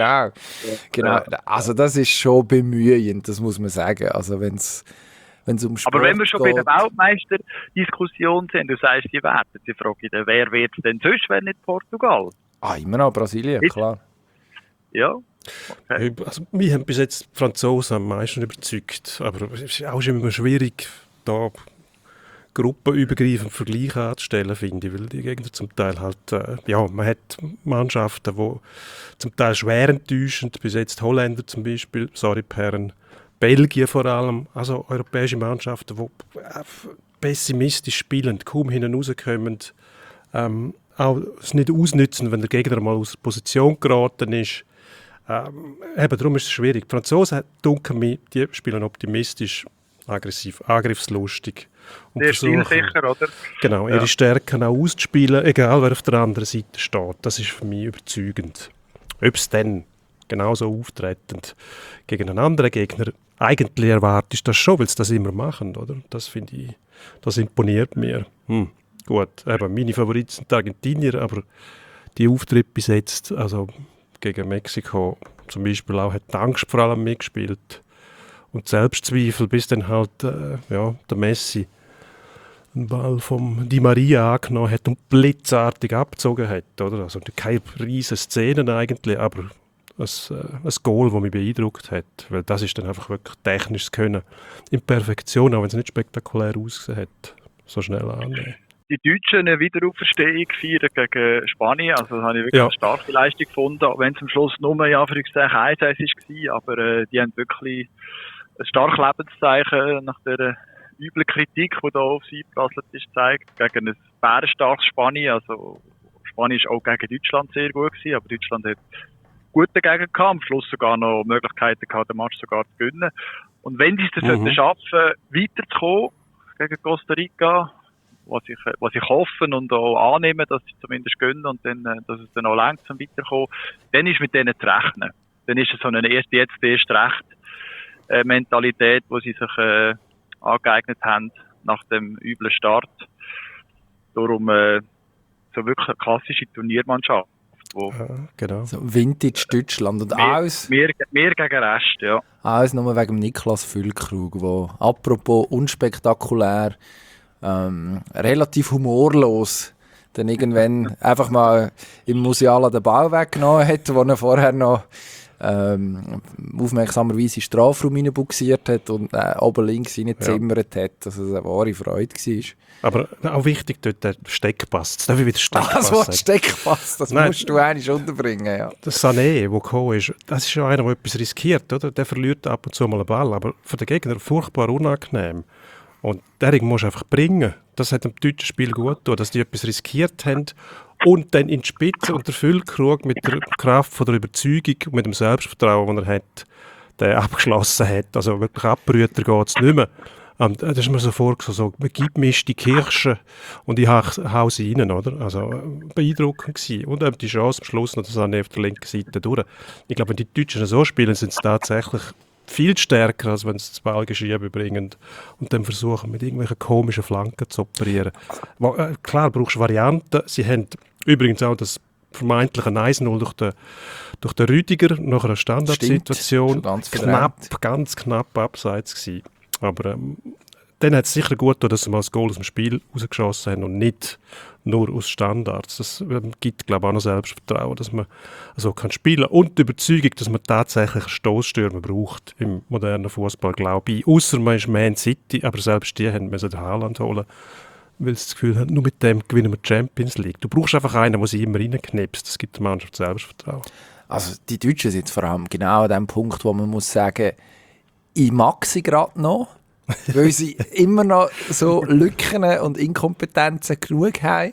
Genau. Also das ist schon bemühend, das muss man sagen. Also wenn es um Sport aber wenn wir schon geht, bei der Weltmeisterdiskussion sind, du sagst, sie werden, sie fragen, wer wird es denn sonst, wenn nicht Portugal? immer noch Brasilien, klar. Ja. Okay. Also, wir haben bis jetzt die Franzosen am meisten überzeugt, aber es ist auch immer schwierig, da gruppenübergreifend Vergleiche anzustellen, finde ich, weil die Gegner zum Teil halt, man hat Mannschaften, die zum Teil schwer enttäuschend, bis jetzt Holländer zum Beispiel, Perren, Belgien vor allem, also europäische Mannschaften, die pessimistisch spielen, kaum hinten rauskommen, auch es nicht ausnützen, wenn der Gegner mal aus der Position geraten ist. Darum ist es schwierig. Die Franzosen, denken mir, die spielen optimistisch, aggressiv, angriffslustig. Und sehr stilsicher, oder? Genau, ihre Stärken auch auszuspielen, egal wer auf der anderen Seite steht. Das ist für mich überzeugend. Ob es dann genauso auftretend gegen einen anderen Gegner, eigentlich erwartest du das schon, weil sie das immer machen, oder? Das finde ich, das imponiert mir. Gut, meine Favoriten sind die Argentinier, aber die Auftritte bis jetzt, also gegen Mexiko zum Beispiel auch, hat die Angst vor allem mitgespielt. Und Selbstzweifel, bis dann halt der Messi einen Ball vom Di Maria angenommen hat und blitzartig abgezogen hat. Oder? Also keine riesen Szenen eigentlich, aber ein Goal, das mich beeindruckt hat. Weil das ist dann einfach wirklich technisches Können in Perfektion, auch wenn es nicht spektakulär ausgesehen hat, so schnell annehmen. Die Deutschen eine Wiederauferstehung feiern gegen Spanien. Also das habe ich wirklich eine starke Leistung gefunden, wenn es am Schluss nur ja, 1-1 war. Aber die haben wirklich ein starkes Lebenszeichen nach der üblen Kritik, die da auf sie geprasselt ist, gezeigt. Gegen ein bärenstarkes Spanien. Also Spanien war auch gegen Deutschland sehr gut gewesen, aber Deutschland hat gut dagegen gehabt. Am Schluss sogar noch Möglichkeiten gehabt, den Match sogar zu gewinnen. Und wenn sie es schaffen, weiterzukommen gegen Costa Rica, was ich hoffe und auch annehme, dass sie zumindest gönnen und dann, dass es dann auch langt zum Weiterkommen, dann ist mit denen zu rechnen. Dann ist es so eine erst recht Mentalität, die sie sich angeeignet haben nach dem üblen Start. Darum so wirklich eine klassische Turniermannschaft. Genau. So Vintage Deutschland und alles. Mehr gegen Rest, ja. Alles nur wegen Niklas Füllkrug, der apropos unspektakulär, relativ humorlos dann irgendwann einfach mal im Musiala den Ball weggenommen hat, wo er vorher noch aufmerksamerweise in den Strafraum reinbuxiert hat und oben links reingezimmert hat, dass es eine wahre Freude war. Aber auch wichtig dort der Steckpass. Jetzt darf ich wieder Steckpass das Wort sagen. Steckpass, das musst du eigentlich unterbringen. Ja. Der Sané, der gekommen ist, das ist ja einer, der etwas riskiert. Oder? Der verliert ab und zu mal einen Ball, aber für den Gegner furchtbar unangenehm. Und den musst du einfach bringen. Das hat dem deutschen Spiel gut getan, dass die etwas riskiert haben und dann in die Spitze und der Füllkrug mit der Kraft von der Überzeugung und mit dem Selbstvertrauen, das er hat, den abgeschlossen hat. Also wirklich abbrüter geht es nicht mehr. Das ist mir so vorgestellt, man gibt mir die Kirsche und ich hau sie rein, oder? Also beeindruckend gewesen. Und eben die Chance am Schluss noch, das auf der linken Seite durch. Ich glaube, wenn die Deutschen so spielen, sind sie tatsächlich viel stärker, als wenn sie das Ball geschieben bringen und dann versuchen, mit irgendwelchen komischen Flanken zu operieren. Klar, brauchst du Varianten. Sie haben übrigens auch das vermeintliche 1-0 durch den Rüdiger nach einer Standardsituation. Ganz knapp abseits gewesen. Aber dann hat es sicher gut getan, dass sie mal das Goal aus dem Spiel rausgeschossen haben und nicht nur aus Standards. Das gibt, glaube ich, auch noch Selbstvertrauen, dass man so kann spielen kann. Und die Überzeugung, dass man tatsächlich einen Stossstürmer braucht im modernen Fußball, glaube ich. Ausser man ist Man City, aber selbst die müssen den Haaland holen, weil sie das Gefühl haben, nur mit dem gewinnen wir die Champions League. Du brauchst einfach einen, der sie immer reinknipst. Das gibt der Mannschaft Selbstvertrauen. Also die Deutschen sind vor allem genau an dem Punkt, wo man muss sagen, ich mag sie gerade noch, weil sie immer noch so Lücken und Inkompetenzen genug haben.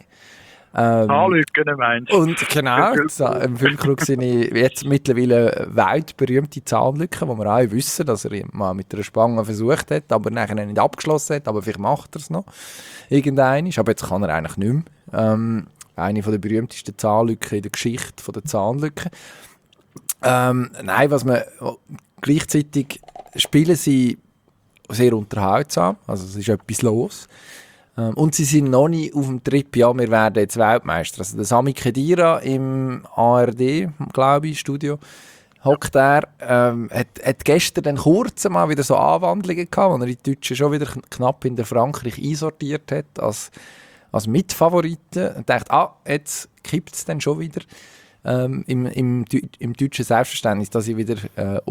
Lücken meinst du? Und genau, im Füllkrug sind jetzt mittlerweile weit berühmte Zahnlücken, wo wir alle wissen, dass er mal mit einer Spange versucht hat, aber nachher nicht abgeschlossen hat, aber vielleicht macht er es noch irgendeinmal. Aber jetzt kann er eigentlich nicht mehr. Eine der berühmtesten Zahnlücken in der Geschichte der Zahnlücken. Nein, was man gleichzeitig spielen sie sehr unterhaltsam, also es ist etwas los. Und sie sind noch nicht auf dem Trip, ja, wir werden jetzt Weltmeister. Also der Sami Khedira im ARD, glaube ich, Studio, hockt er, hat gestern dann kurz mal wieder so Anwandlungen gehabt, wo er die Deutschen schon wieder knapp in der Frankreich einsortiert hat, als Mitfavoriten. Und dachte, jetzt kippt es dann schon wieder. Im deutschen Selbstverständnis, dass ich wieder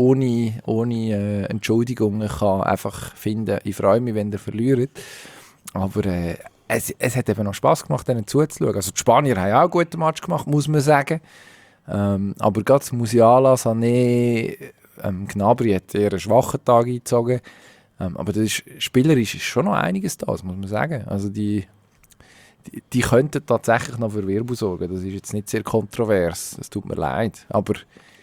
ohne Entschuldigungen kann einfach finden, ich freue mich, wenn ihr verliert. Aber es hat eben noch Spass gemacht, denen zuzuschauen. Also die Spanier haben auch einen guten Match gemacht, muss man sagen. Aber gerade Musiala, Sané, Gnabry hat eher einen schwachen Tag eingezogen. Aber das ist, spielerisch ist schon noch einiges da, das muss man sagen. Also die könnten tatsächlich noch für Wirbel sorgen. Das ist jetzt nicht sehr kontrovers, es tut mir leid. Aber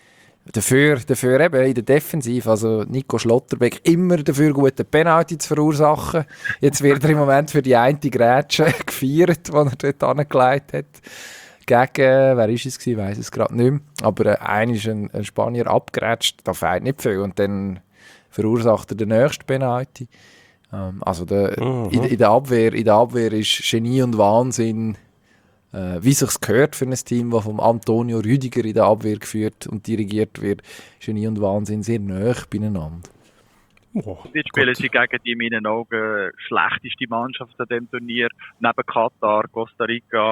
dafür eben in der Defensive, also Nico Schlotterbeck, immer dafür gute Penalty zu verursachen. Jetzt wird er im Moment für die eine Grätsche gefeiert, die er dort angelegt hat. Gegen, wer ist es gewesen, ich weiss es gerade nicht mehr. Aber einer ist ein Spanier abgerätscht, da fehlt nicht viel. Und dann verursacht er den nächsten Penalty. Also in der Abwehr ist Genie und Wahnsinn, wie sich's gehört für ein Team, das vom Antonio Rüdiger in der Abwehr geführt und dirigiert wird. Genie und Wahnsinn sehr nahe beieinander. Jetzt spielen sie gegen die in meinen Augen schlechteste Mannschaft an diesem Turnier. Neben Katar, Costa Rica,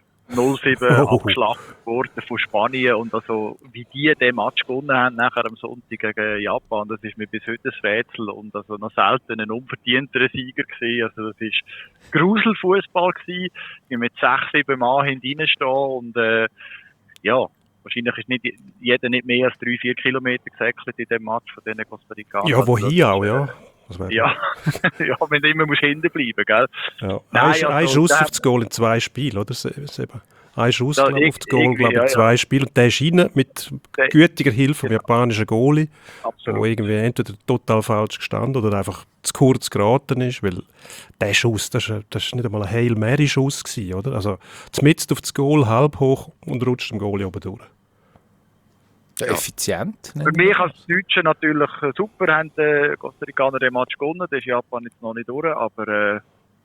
0-7 abgeschlachtet worden von Spanien. Und also, wie die den Match gewonnen haben, nachher am Sonntag gegen Japan, das ist mir bis heute ein Rätsel. Und also noch selten ein unverdienterer Sieger gewesen. Also, das ist Gruselfußball gewesen. Mit 6-7 Mann hineinstehen. Und, wahrscheinlich ist nicht jeder nicht mehr als 3-4 Kilometer gesäckelt in dem Match von diesen Costa Ricanern. Ja, wohin auch, ja. Ja, wenn du immer hinten bleiben, gell? Ja. Ein Schuss auf das Goal in 2 Spielen, oder? Ein Schuss auf das Goal, glaube ich, in 2 Spielen. Und der ist rein mit gütiger Hilfe vom japanischen Goalie, der irgendwie entweder total falsch gestanden oder einfach zu kurz geraten ist, weil der Schuss, das ist nicht einmal ein Hail Mary-Schuss gewesen, oder? Also, zumindest auf das Goal, halb hoch und rutscht dem Goalie oben durch. Ja. Effizient. Für mich als Deutsche natürlich super, haben die Costa Ricaner den Match gewonnen. Das ist Japan jetzt noch nicht durch, aber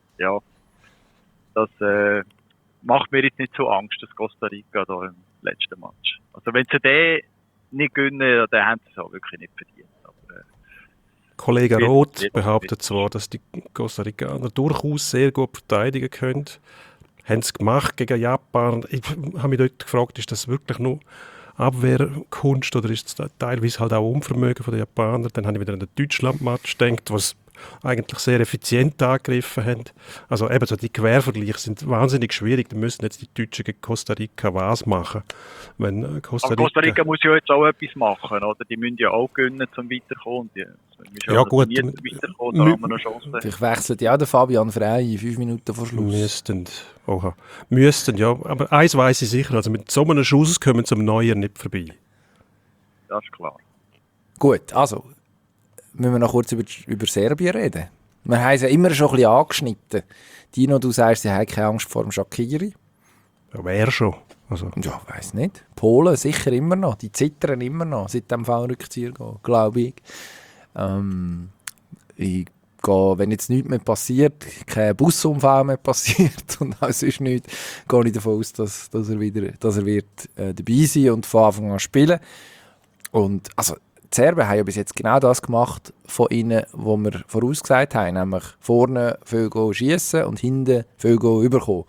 das macht mir jetzt nicht so Angst, das Costa Rica da im letzten Match. Also wenn sie den nicht gewinnen, dann haben sie es auch wirklich nicht verdient. Aber, Kollege Roth behauptet zwar, dass die Costa Ricaner durchaus sehr gut verteidigen können. Haben es gemacht gegen Japan. Ich habe mich dort gefragt, ist das wirklich nur Abwehrkunst oder ist es teilweise halt auch Unvermögen von den Japanern? Dann habe ich wieder an den Deutschland-Match gedacht, was eigentlich sehr effizient angegriffen haben. Also eben so die Quervergleiche sind wahnsinnig schwierig. Da müssen jetzt die Deutschen gegen Costa Rica was machen. Wenn Costa Rica muss ja jetzt auch etwas machen, oder? Die müssen ja auch gewinnen, um weiterzukommen. Ja gut, da haben wir noch Chancen. Vielleicht wechselt ja der Fabian Frey in 5 Minuten vor Schluss. Müssten, ja. Aber eins weiss ich sicher, also mit so einem Schuss kommen sie am Neuer nicht vorbei. Das ist klar. Gut, also müssen wir noch kurz über Serbien reden. Wir haben es ja immer schon ein bisschen angeschnitten. Dino, du sagst, sie haben keine Angst vor dem Shaqiri. Ja, wer schon? Also. Ja, weiss nicht. Polen sicher immer noch. Die zittern immer noch seit dem Fallrückzieher, glaube ich. Ich gehe, wenn jetzt nichts mehr passiert, kein Busunfall mehr passiert und auch sonst nichts, gehe ich davon aus, dass er wird dabei sein und von Anfang an spielen. Und also, die Serben haben ja bis jetzt genau das gemacht von ihnen, was wir vorausgesagt haben, nämlich vorne viel schiessen und hinten viel überkommen.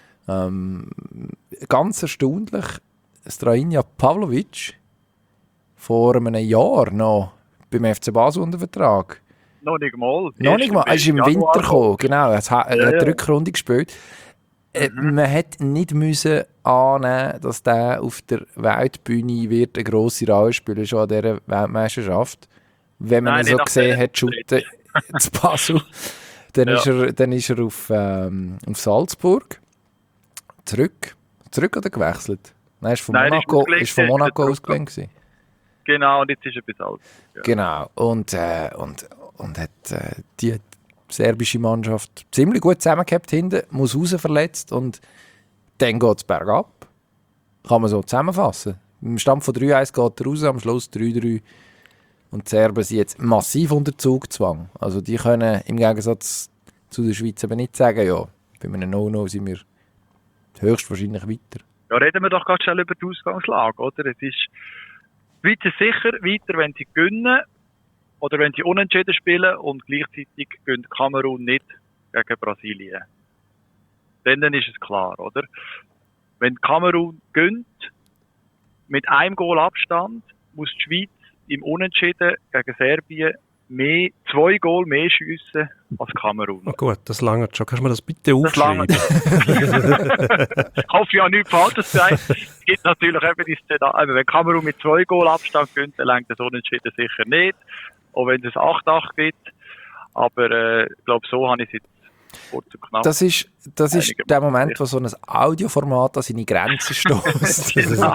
Ganz erstaunlich, Strajinja Pavlovic vor einem Jahr noch beim FC Basel unter Vertrag. Noch nicht mal. Noch nicht mal. Er ist im Winter gekommen, genau. Er hat die Rückrunde gespielt. Man hätte nicht müssen annehmen, dass der auf der Weltbühne wird eine grosse Rolle spielen schon an dieser Weltmeisterschaft. Wenn man ihn so gesehen hat, shooten zu Basel, dann ist er auf Salzburg zurück oder gewechselt? Nein, ist von Monaco ausgelehnt gewesen. Genau, und jetzt ist er bei Salzburg. Ja. Genau, und hat die serbische Mannschaft ziemlich gut zusammengehabt hinten, muss raus verletzt und dann geht es bergab. Kann man so zusammenfassen. Im Stand von 3-1 geht er raus, am Schluss 3-3. Und die Serben sind jetzt massiv unter Zugzwang. Also die können im Gegensatz zu der Schweiz aber nicht sagen, ja, bei einem No-No sind wir höchstwahrscheinlich weiter. Ja, reden wir doch ganz schnell über die Ausgangslage, oder? Es ist die Schweiz ist sicher weiter, wenn sie gewinnen oder wenn sie unentschieden spielen und gleichzeitig gewinnt Kamerun nicht gegen Brasilien. Dann ist es klar, oder? Wenn Kamerun gewinnt, mit einem Goal Abstand, muss die Schweiz im Unentschieden gegen Serbien 2 Goal mehr schiessen als Kamerun. Oh gut, das langt schon. Kannst du mir das bitte aufschreiben? Ich hoffe ja nichts Falsches zu sagen. Es gibt natürlich eben die Szenario, wenn Kamerun mit 2 Goal Abstand gewinnt, dann lenkt das Unentschieden sicher nicht. Auch wenn es 8-8 gibt. Aber ich glaube, so habe ich es jetzt kurz und knapp. Das ist der Moment, wo so ein Audioformat an seine Grenzen stößt. Genau.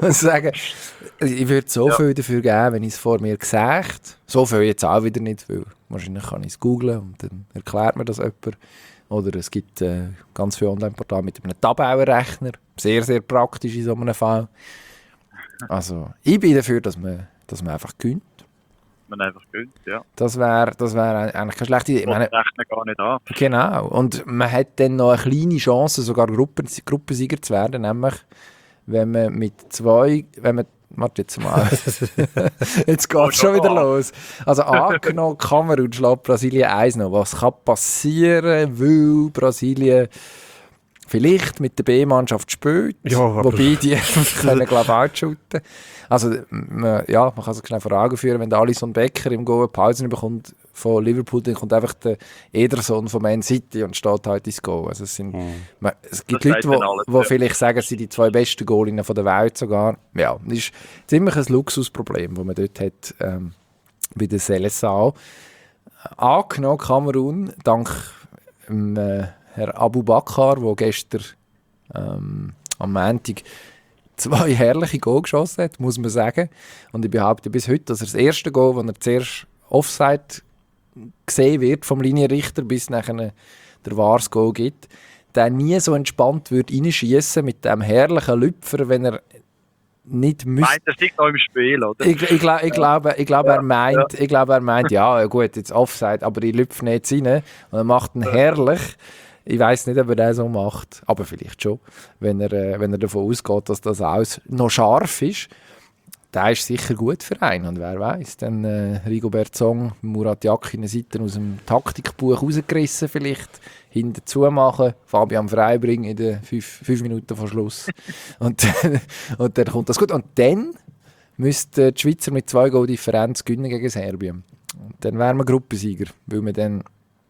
Ich würde so viel dafür geben, wenn ich es vor mir gesagt. So viel jetzt auch wieder nicht, weil wahrscheinlich kann ich es googlen und dann erklärt mir das jemand. Oder es gibt ganz viele Online-Portale mit einem Tabellenrechner. Sehr, sehr praktisch in so einem Fall. Also, ich bin dafür, dass man einfach gewinnt. Man einfach gewinnt, ja. Das wäre eigentlich keine schlechte Idee. Das rechnet gar nicht an. Genau. Und man hat dann noch eine kleine Chance, sogar Gruppensieger zu werden, nämlich wenn man mit 2, warte jetzt mal. Jetzt geht es schon wieder los. Also angenommen, Kamerun schlägt Brasilien 1-0. Was kann passieren, weil Brasilien vielleicht mit der B-Mannschaft spielt, ja, wobei die können, glaube ich, auch shooten. Also, man kann sich schnell vor Augen führen, wenn der Alisson Becker im Goal eine Pause bekommt von Liverpool, dann kommt einfach der Ederson von Man City und steht halt ins Goal. Also es gibt Leute, die vielleicht sagen, es sind die 2 besten Goalinnen der Welt sogar. Ja, das ist ziemlich ein Luxusproblem, das man dort hat bei der Seleção. Angenommen Kamerun, dank Herr Abu Bakar, der gestern am Montag 2 herrliche Goal geschossen hat, muss man sagen. Und ich behaupte bis heute, dass er das erste Goal, das er zuerst Offside gesehen wird vom Linienrichter, bis nachher der wahres Goal gibt, der nie so entspannt würde reinschiessen mit dem herrlichen Lüpfer, wenn er nicht müsste. Meint er sich noch im Spiel, oder? Ich glaube, er meint, ja gut, jetzt Offside, aber ich lüpfe nicht rein. Und er macht ihn herrlich. Ich weiss nicht, ob er das so macht, aber vielleicht schon, wenn er davon ausgeht, dass das alles noch scharf ist. Der ist sicher gut für einen. Und wer weiß, dann Rigobert Song, Murat Yakin Seiten aus dem Taktikbuch rausgerissen vielleicht, hinten zumachen, Fabian Freibring in den 5 Minuten vor Schluss. und dann kommt das gut. Und dann müsste die Schweizer mit 2 Goal Differenz gewinnen gegen Serbien. Und dann wären wir Gruppensieger, weil wir dann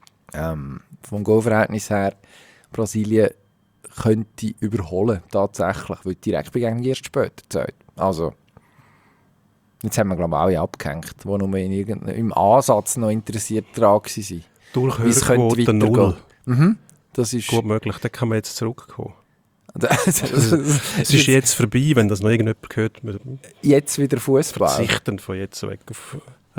vom Goalverhältnis her Brasilien könnte überholen, tatsächlich, weil die Direktbegegnung erst später zählt. Also, jetzt haben wir, glaube ich, alle abgehängt, die nur im Ansatz noch interessiert daran waren. Durchhörquote 0. Das ist gut möglich, dann kann man jetzt zurückkommen. Es ist jetzt vorbei, wenn das noch irgendjemand gehört. Jetzt wieder Fußball. Verzichten von jetzt weg auf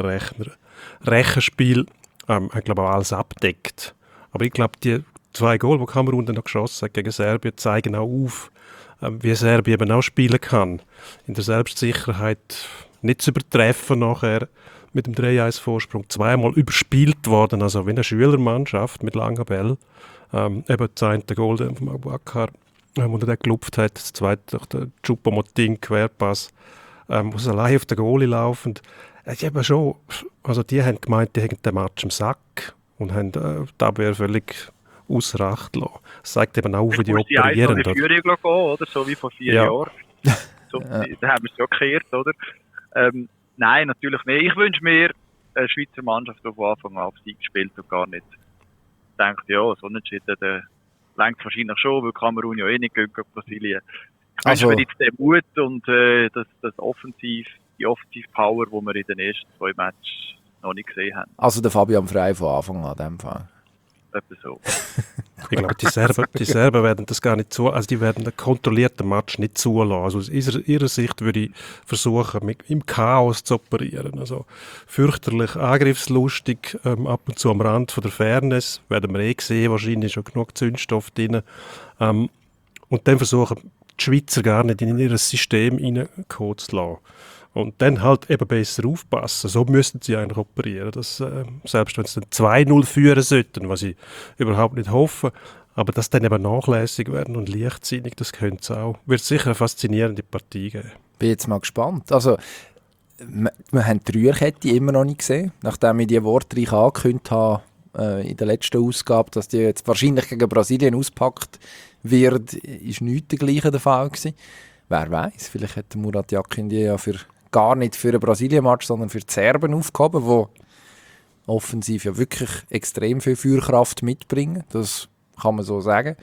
Rechenspiel. Ich glaube auch alles abdeckt. Aber ich glaube, die 2 Goal, die Kamerun dann noch geschossen hat gegen Serbien, zeigen auch auf, wie Serbien eben auch spielen kann. In der Selbstsicherheit nicht zu übertreffen nachher mit dem 3-1-Vorsprung, zweimal überspielt worden, also wie eine Schülermannschaft mit langen Bällen. Eben das eine Goal von Abubakar, wo er den gelupft hat, das zweite durch den Choupo-Moting Querpass, wo sie allein auf den Goalie laufen. Eben schon, also die haben gemeint, die hätten den Match im Sack und haben die Abwehr völlig außer Acht lassen. Das zeigt eben auch, wie die operieren. Die Führung gehen, oder? So wie vor 4 Jahren. So, da haben wir es ja gekehrt, oder? Nein, natürlich nicht. Ich wünsche mir eine Schweizer Mannschaft, die von Anfang an auf Sieg spielt und gar nicht denkt, ja, so Unentschieden, der lenkt wahrscheinlich schon, weil Kamerun ja eh nicht gegen Brasilien. Ich wünsche mir jetzt den Mut und die Offensiv-Power, die wir in den ersten 2 Matches noch nicht gesehen haben. Also der Fabian Frey von Anfang an, in dem Fall. Etwa so. Ich glaube, die Serben werden das gar nicht also die werden den kontrollierten Match nicht zulassen. Also aus ihrer Sicht würde ich versuchen, im Chaos zu operieren. Also fürchterlich angriffslustig, ab und zu am Rand von der Fairness, werden wir sehen, wahrscheinlich schon genug Zündstoff drin. Und dann versuchen, die Schweizer gar nicht in ihr System reinkommen zu lassen. Und dann halt eben besser aufpassen. So müssten sie eigentlich operieren. Dass, selbst wenn sie dann 2-0 führen sollten, was ich überhaupt nicht hoffe, aber dass dann eben nachlässig werden und leichtsinnig, das könnte es auch. Wird sicher eine faszinierende Partie geben. Bin jetzt mal gespannt. Also, wir haben die Rührkette immer noch nicht gesehen, nachdem ich die wortreich angekündigt habe in der letzten Ausgabe, dass die jetzt wahrscheinlich gegen Brasilien auspackt wird, ist nichts dergleichen der Fall gewesen. Wer weiß, vielleicht hätte Murat Yakin die ja gar nicht für einen Brasilien-Match, sondern für die Serben aufgehoben, die offensiv ja wirklich extrem viel Feuerkraft mitbringen. Das kann man so sagen.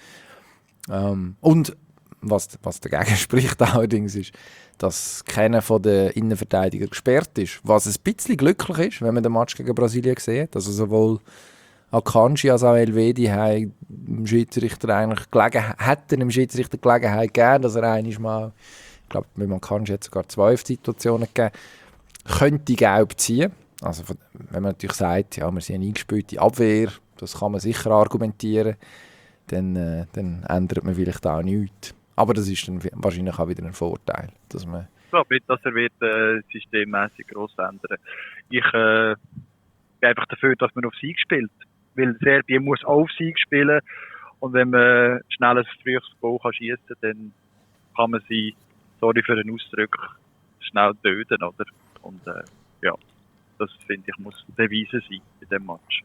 Und was dagegen spricht allerdings ist, dass keiner von den Innenverteidigern gesperrt ist. Was ein bisschen glücklich ist, wenn man den Match gegen Brasilien sieht. Also sowohl Akanji als auch Elvedi haben dem Schiedsrichter eigentlich hätten dem Schiedsrichter Gelegenheit gegeben, dass er einmal, ich glaube, mit Akanji hat es sogar 2 Situationen gegeben, könnte gelb ziehen. Also wenn man natürlich sagt, ja, wir sind eine eingespielte Abwehr, das kann man sicher argumentieren, dann ändert man vielleicht auch nichts. Aber das ist dann wahrscheinlich auch wieder ein Vorteil, dass man... Ich glaube nicht, dass er wird systemmäßig gross ändern. Ich bin einfach dafür, dass man auf Sieg spielt. Weil Serbien muss auf Sieg spielen. Und wenn man schnell ein frühes Goal schiessen kann, dann kann man sie, sorry für den Ausdruck, schnell töten, oder? Und ja, das finde ich muss die Devise sein in diesem Match.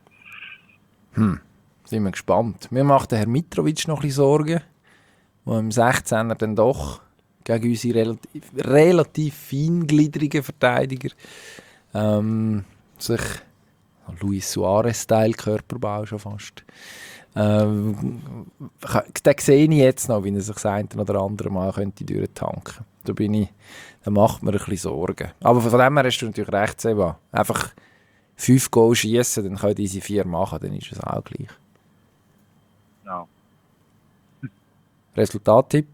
Sind wir gespannt. Mir macht der Herr Mitrovic noch ein bisschen Sorgen, der im 16er dann doch gegen unsere relativ feingliedrigen Verteidiger sich Luis Suarez-Style Körperbau schon fast. Den sehe ich jetzt noch, wie er sich das eine oder andere Mal könnte durchtanken. Da macht mir ein bisschen Sorgen. Aber von dem her hast du natürlich recht, Seba. Einfach 5 Goal schiessen, dann können diese 4 machen, dann ist es auch gleich. Ja. Resultattipp?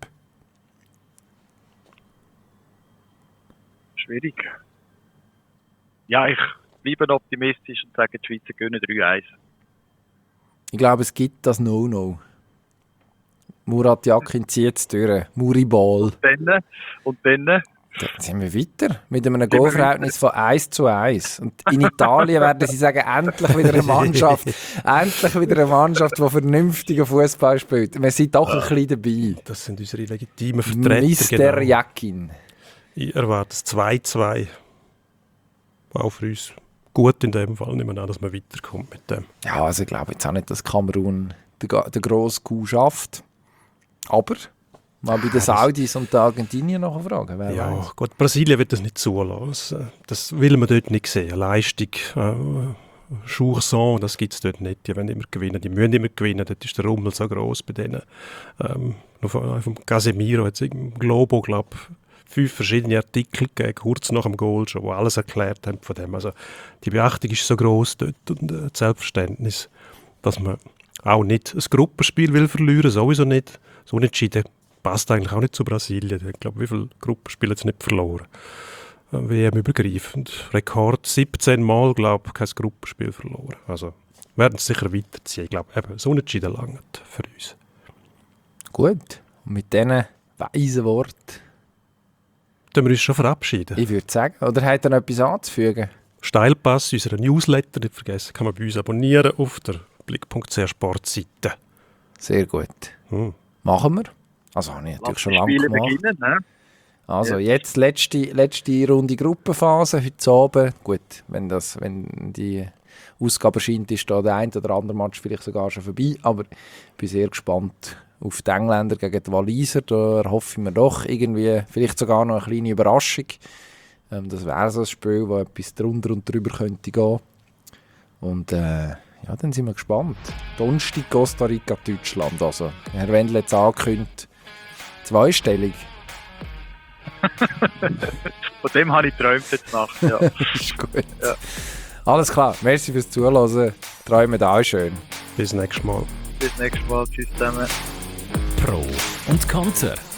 Schwierig. Ja, ich bleibe optimistisch und sage, die Schweizer gewinnen 3-1. Ich glaube, es gibt das No-No. Murat Yakin zieht es durch. Muriball. Und dann? Dann sind wir weiter. Mit einem Goalverhältnis von 1:1. Und in Italien werden sie sagen, endlich wieder eine Mannschaft, die vernünftigen Fußball spielt. Wir sind doch ein bisschen dabei. Das sind unsere legitimen Vertreter. Mr. Yakin. Ich erwarte es 2-2. Auch für uns gut in dem Fall. Nehmen wir an, dass man weiterkommt mit dem. Ja, also ich glaube jetzt auch nicht, dass Kamerun den grossen Coup schafft. Aber mal bei den Saudis und den Argentiniern noch fragen. Wer weiß. Gut, Brasilien wird das nicht zulassen. Das will man dort nicht sehen. Leistung, Chanson, das gibt es dort nicht. Die wollen immer gewinnen, die müssen immer gewinnen. Dort ist der Rummel so gross bei denen. Vom Casemiro hat es im Globo, glaube ich, 5 verschiedene Artikel gegeben, kurz nach dem Goal schon, die alles erklärt haben von dem. Also die Beachtung ist so gross dort und das Selbstverständnis, dass man auch nicht ein Gruppenspiel will verlieren, sowieso nicht. So Unentschieden passt eigentlich auch nicht zu Brasilien. Ich glaube, wie viele Gruppenspiele hat es nicht verloren? WM-übergreifend. Rekord 17 Mal, glaube ich, kein Gruppenspiel verloren. Also werden es sicher weiterziehen. Ich glaube, eben, so Unentschieden langt für uns. Gut, und mit diesen weisen Worten Dann wir uns schon verabschieden. Ich würde sagen, oder hat er noch etwas anzufügen? Steilpass, unsere Newsletter, nicht vergessen, kann man bei uns abonnieren auf der blick.ch Sportseite. Sehr gut. Machen wir. Also habe ich natürlich schon lange Spiele gemacht. beginnen, ne? Also jetzt letzte Runde Gruppenphase, heute Abend. Gut, wenn die Ausgabe erscheint, ist da der ein oder andere Match vielleicht sogar schon vorbei. Aber ich bin sehr gespannt auf die Engländer gegen die Waliser. Da erhoffe ich mir doch irgendwie vielleicht sogar noch eine kleine Überraschung. Das wäre so ein Spiel, wo etwas drunter und drüber könnte gehen. Und ja, dann sind wir gespannt. Donnerstag Costa Rica, Deutschland. Also, Herr Wendel hat es angekündigt, zweistellig. Von dem habe ich geträumt jetzt Nacht, ja. Ist gut. Ja. Alles klar, merci fürs Zuhören. Träumt auch schön. Bis nächstes Mal. Bis nächstes Mal. Tschüss zusammen. Pro und Konter.